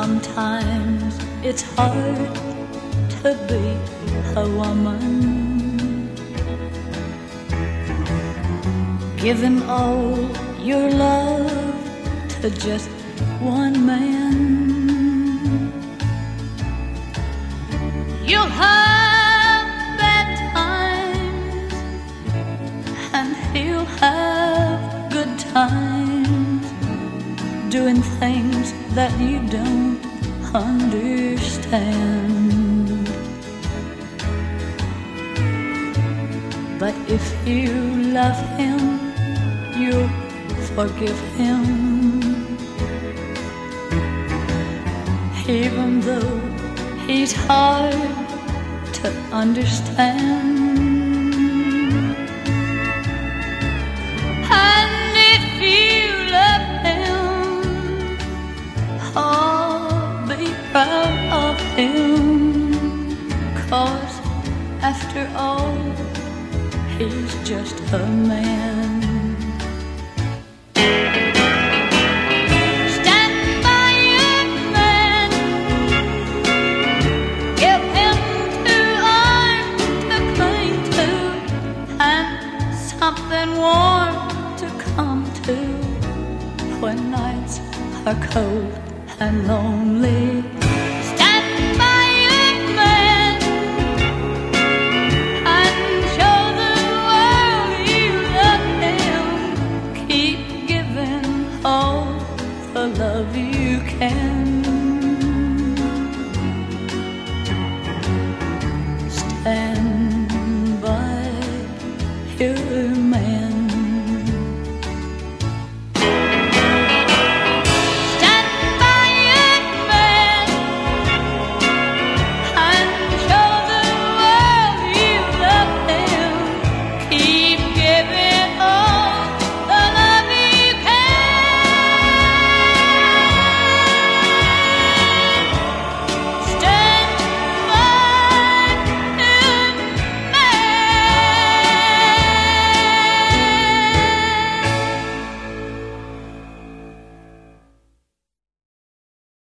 Sometimes it's hard to be a woman. Giving all your love to just one man. You'll have bad times and he'll have good times, doing things that you don't understand. But if you love him, you'll forgive him, even though he's hard to understand. And if you love him, be proud of him, 'cause after all, he's just a man. Stand by your man, give him 2 arms to cling to, and something warm to come to when nights are cold and lonely. Stand by your man and show the world you love him. Keep giving all the love you can. Stand